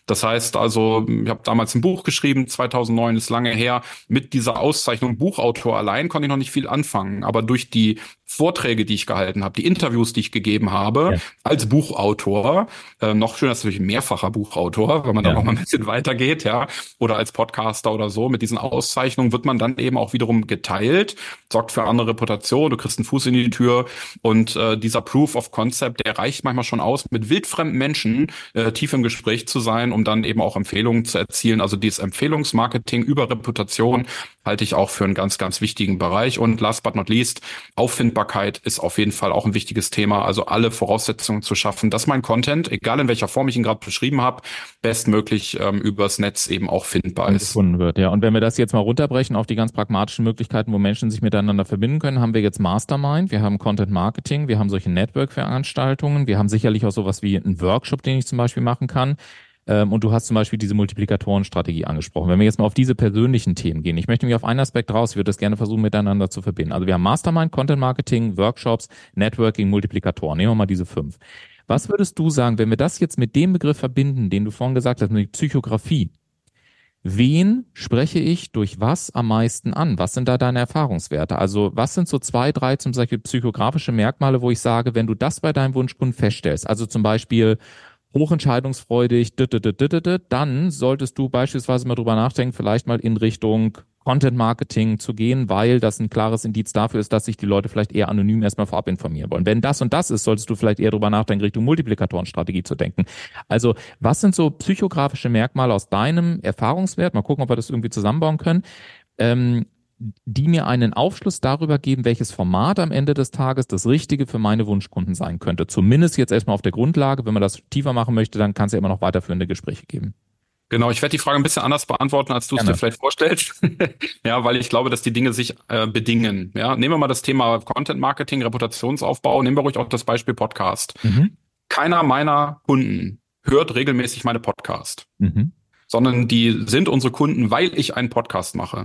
S2: Das heißt also, ich habe damals ein Buch geschrieben, zweitausendneun ist lange her. Mit dieser Auszeichnung Buchautor allein konnte ich noch nicht viel anfangen. Aber durch die Vorträge, die ich gehalten habe, die Interviews, die ich gegeben habe,
S1: Ja.
S2: als Buchautor, äh, noch schöner ist natürlich ein mehrfacher Buchautor, wenn man dann
S1: Ja.
S2: auch mal ein bisschen weitergeht, ja, oder als Podcaster oder so. Mit diesen Auszeichnungen wird man dann eben auch wiederum geteilt, sorgt für andere Reputation, du kriegst einen Fuß in die Tür und äh, dieser Proof of Concept, der reicht manchmal schon aus, mit wildfremden Menschen äh, tief im Gespräch zu sein, um dann eben auch Empfehlungen zu erzielen. Also dieses Empfehlungsmarketing über Reputation halte ich auch für einen ganz, ganz wichtigen Bereich. Und last but not least, Auffindbarkeit ist auf jeden Fall auch ein wichtiges Thema. Also alle Voraussetzungen zu schaffen, dass mein Content, egal in welcher Form ich ihn gerade beschrieben habe, bestmöglich ähm, übers Netz eben auch findbar ist.
S1: Gefunden wird, ja. Und wenn wir das jetzt mal runterbrechen auf die ganz pragmatischen Möglichkeiten, wo Menschen sich miteinander verbinden können, haben wir jetzt Mastermind, wir haben Content Marketing, wir haben solche Network-Veranstaltungen, wir haben sicherlich auch sowas wie einen Workshop, den ich zum Beispiel machen kann. Und du hast zum Beispiel diese Multiplikatorenstrategie angesprochen. Wenn wir jetzt mal auf diese persönlichen Themen gehen, ich möchte mich auf einen Aspekt raus, ich würde das gerne versuchen, miteinander zu verbinden. Also wir haben Mastermind, Content Marketing, Workshops, Networking, Multiplikatoren. Nehmen wir mal diese fünf. Was würdest du sagen, wenn wir das jetzt mit dem Begriff verbinden, den du vorhin gesagt hast, mit Psychografie? Wen spreche ich durch was am meisten an? Was sind da deine Erfahrungswerte? Also was sind so zwei, drei zum Beispiel psychografische Merkmale, wo ich sage, wenn du das bei deinem Wunschkunden feststellst, also zum Beispiel hochentscheidungsfreudig, dann solltest du beispielsweise mal drüber nachdenken, vielleicht mal in Richtung Content Marketing zu gehen, weil das ein klares Indiz dafür ist, dass sich die Leute vielleicht eher anonym erstmal vorab informieren wollen. Wenn das und das ist, solltest du vielleicht eher drüber nachdenken, Richtung Multiplikatorenstrategie zu denken. Also was sind so psychografische Merkmale aus deinem Erfahrungswert? Mal gucken, ob wir das irgendwie zusammenbauen können. Ähm, die mir einen Aufschluss darüber geben, welches Format am Ende des Tages das Richtige für meine Wunschkunden sein könnte. Zumindest jetzt erstmal auf der Grundlage. Wenn man das tiefer machen möchte, dann kann es ja immer noch weiterführende Gespräche geben.
S2: Genau, ich werde die Frage ein bisschen anders beantworten, als du es dir vielleicht vorstellst. Ja, weil ich glaube, dass die Dinge sich äh, bedingen. Ja, nehmen wir mal das Thema Content Marketing, Reputationsaufbau. Nehmen wir ruhig auch das Beispiel Podcast.
S1: Mhm.
S2: Keiner meiner Kunden hört regelmäßig meine Podcast,
S1: Mhm.
S2: sondern die sind unsere Kunden, weil ich einen Podcast mache.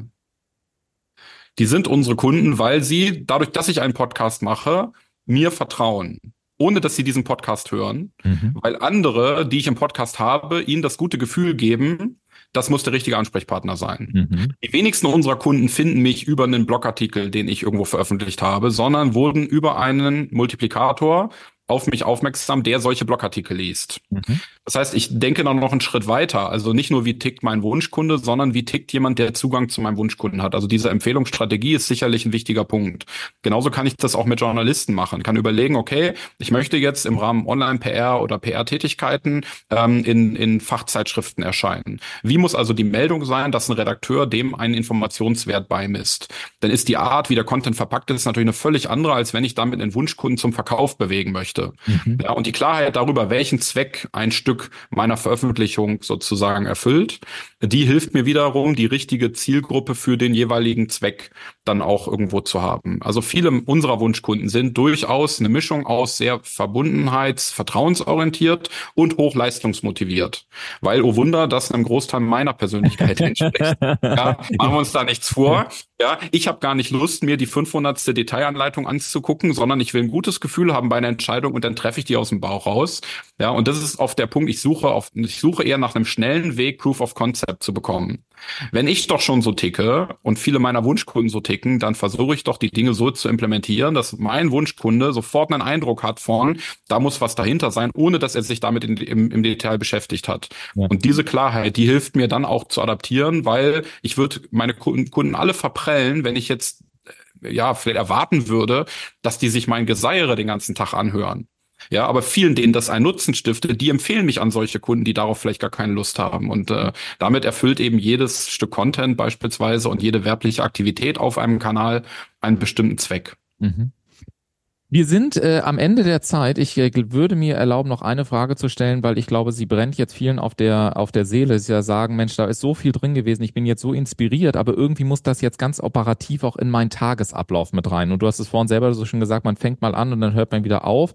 S2: Die sind unsere Kunden, weil sie, dadurch, dass ich einen Podcast mache, mir vertrauen, ohne dass sie diesen Podcast hören,
S1: Mhm.
S2: weil andere, die ich im Podcast habe, ihnen das gute Gefühl geben, das muss der richtige Ansprechpartner sein.
S1: Mhm.
S2: Die wenigsten unserer Kunden finden mich über einen Blogartikel, den ich irgendwo veröffentlicht habe, sondern wurden über einen Multiplikator auf mich aufmerksam, der solche Blogartikel liest.
S1: Mhm.
S2: Das heißt, ich denke dann noch einen Schritt weiter. Also nicht nur, wie tickt mein Wunschkunde, sondern wie tickt jemand, der Zugang zu meinem Wunschkunden hat. Also diese Empfehlungsstrategie ist sicherlich ein wichtiger Punkt. Genauso kann ich das auch mit Journalisten machen. Ich kann überlegen, okay, ich möchte jetzt im Rahmen Online-P R oder P R-Tätigkeiten ähm, in, in Fachzeitschriften erscheinen. Wie muss also die Meldung sein, dass ein Redakteur dem einen Informationswert beimisst? Dann ist die Art, wie der Content verpackt ist, natürlich eine völlig andere, als wenn ich damit einen Wunschkunden zum Verkauf bewegen möchte.
S1: Mhm.
S2: Ja, und die Klarheit darüber, welchen Zweck ein Stück meiner Veröffentlichung sozusagen erfüllt, die hilft mir wiederum, die richtige Zielgruppe für den jeweiligen Zweck dann auch irgendwo zu haben. Also viele unserer Wunschkunden sind durchaus eine Mischung aus sehr verbundenheits-, vertrauensorientiert und hochleistungsmotiviert. Weil, oh Wunder, das einem Großteil meiner Persönlichkeit entspricht. Ja, machen wir uns da nichts vor. Ja, ich habe gar nicht Lust, mir die fünfhundertste Detailanleitung anzugucken, sondern ich will ein gutes Gefühl haben bei einer Entscheidung und dann treffe ich die aus dem Bauch raus. Ja, und das ist oft der Punkt, ich suche auf, ich suche eher nach einem schnellen Weg, Proof of Concept zu bekommen. Wenn ich doch schon so ticke und viele meiner Wunschkunden so ticken, dann versuche ich doch, die Dinge so zu implementieren, dass mein Wunschkunde sofort einen Eindruck hat von, da muss was dahinter sein, ohne dass er sich damit in, im, im Detail beschäftigt hat. Ja. Und diese Klarheit, die hilft mir dann auch zu adaptieren, weil ich würde meine Kunden alle verprellen, wenn ich jetzt ja vielleicht erwarten würde, dass die sich mein Geseiere den ganzen Tag anhören. Ja, aber vielen, denen das einen Nutzen stiftet, die empfehlen mich an solche Kunden, die darauf vielleicht gar keine Lust haben. Und äh, damit erfüllt eben jedes Stück Content beispielsweise und jede werbliche Aktivität auf einem Kanal einen bestimmten Zweck.
S1: Mhm. Wir sind äh, am Ende der Zeit. Ich äh, würde mir erlauben, noch eine Frage zu stellen, weil ich glaube, sie brennt jetzt vielen auf der auf der Seele. Sie ja sagen, Mensch, da ist so viel drin gewesen, ich bin jetzt so inspiriert, aber irgendwie muss das jetzt ganz operativ auch in meinen Tagesablauf mit rein. Und du hast es vorhin selber so schon gesagt, man fängt mal an und dann hört man wieder auf.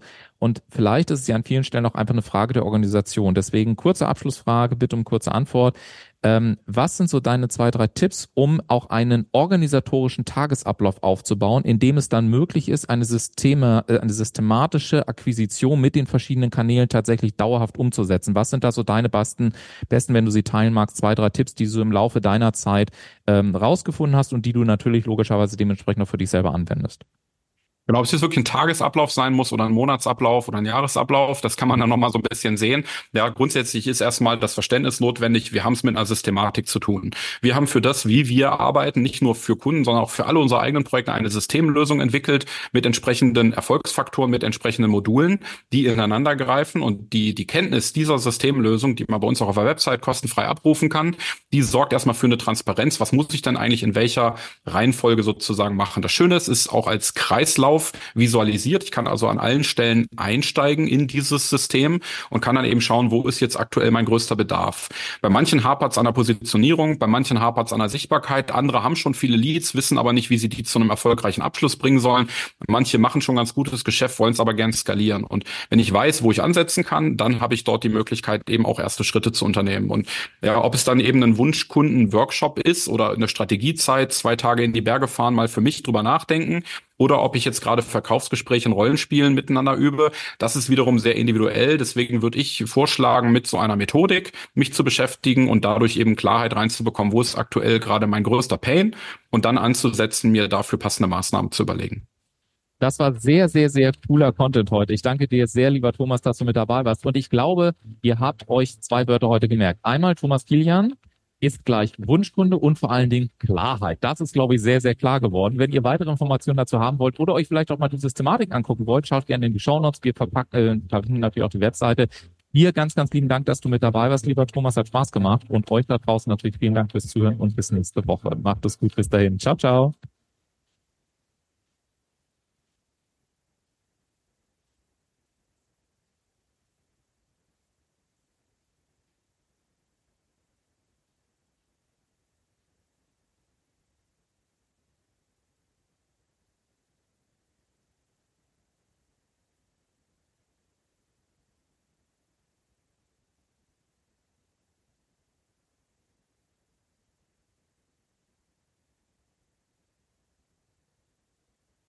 S1: Und vielleicht ist es ja an vielen Stellen auch einfach eine Frage der Organisation. Deswegen kurze Abschlussfrage, bitte um kurze Antwort. Ähm, was sind so deine zwei, drei Tipps, um auch einen organisatorischen Tagesablauf aufzubauen, in dem es dann möglich ist, eine Systeme, äh, eine systematische Akquisition mit den verschiedenen Kanälen tatsächlich dauerhaft umzusetzen? Was sind da so deine besten, besten, wenn du sie teilen magst, zwei, drei Tipps, die du im Laufe deiner Zeit ähm, rausgefunden hast und die du natürlich logischerweise dementsprechend auch für dich selber anwendest?
S2: Genau, ob es jetzt wirklich ein Tagesablauf sein muss oder ein Monatsablauf oder ein Jahresablauf, das kann man dann nochmal so ein bisschen sehen. Ja, grundsätzlich ist erstmal das Verständnis notwendig, wir haben es mit einer Systematik zu tun. Wir haben für das, wie wir arbeiten, nicht nur für Kunden, sondern auch für alle unsere eigenen Projekte eine Systemlösung entwickelt mit entsprechenden Erfolgsfaktoren, mit entsprechenden Modulen, die ineinander greifen, und die, die Kenntnis dieser Systemlösung, die man bei uns auch auf der Website kostenfrei abrufen kann, die sorgt erstmal für eine Transparenz. Was muss ich denn eigentlich in welcher Reihenfolge sozusagen machen? Das Schöne ist, ist auch als Kreislauf visualisiert. Ich kann also an allen Stellen einsteigen in dieses System und kann dann eben schauen, wo ist jetzt aktuell mein größter Bedarf. Bei manchen hapert es an der Positionierung, bei manchen hapert es an der Sichtbarkeit. Andere haben schon viele Leads, wissen aber nicht, wie sie die zu einem erfolgreichen Abschluss bringen sollen. Manche machen schon ganz gutes Geschäft, wollen es aber gern skalieren. Und wenn ich weiß, wo ich ansetzen kann, dann habe ich dort die Möglichkeit, eben auch erste Schritte zu unternehmen. Und ja, ob es dann eben ein Wunschkunden-Workshop ist oder eine Strategiezeit, zwei Tage in die Berge fahren, mal für mich drüber nachdenken, oder ob ich jetzt gerade Verkaufsgespräche in Rollenspielen miteinander übe, das ist wiederum sehr individuell. Deswegen würde ich vorschlagen, mit so einer Methodik mich zu beschäftigen und dadurch eben Klarheit reinzubekommen, wo ist aktuell gerade mein größter Pain, und dann anzusetzen, mir dafür passende Maßnahmen zu überlegen.
S1: Das war sehr, sehr, sehr cooler Content heute. Ich danke dir sehr, lieber Thomas, dass du mit dabei warst. Und ich glaube, ihr habt euch zwei Wörter heute gemerkt. Einmal Thomas Kilian ist gleich Wunschkunde und vor allen Dingen Klarheit. Das ist, glaube ich, sehr, sehr klar geworden. Wenn ihr weitere Informationen dazu haben wollt oder euch vielleicht auch mal die Systematik angucken wollt, schaut gerne in die Shownotes. Wir verpacken, äh, verlinken natürlich auch die Webseite. Dir ganz, ganz lieben Dank, dass du mit dabei warst, lieber Thomas. Hat Spaß gemacht. Und euch da draußen natürlich vielen Dank fürs Zuhören und bis nächste Woche. Macht es gut. Bis dahin. Ciao, ciao.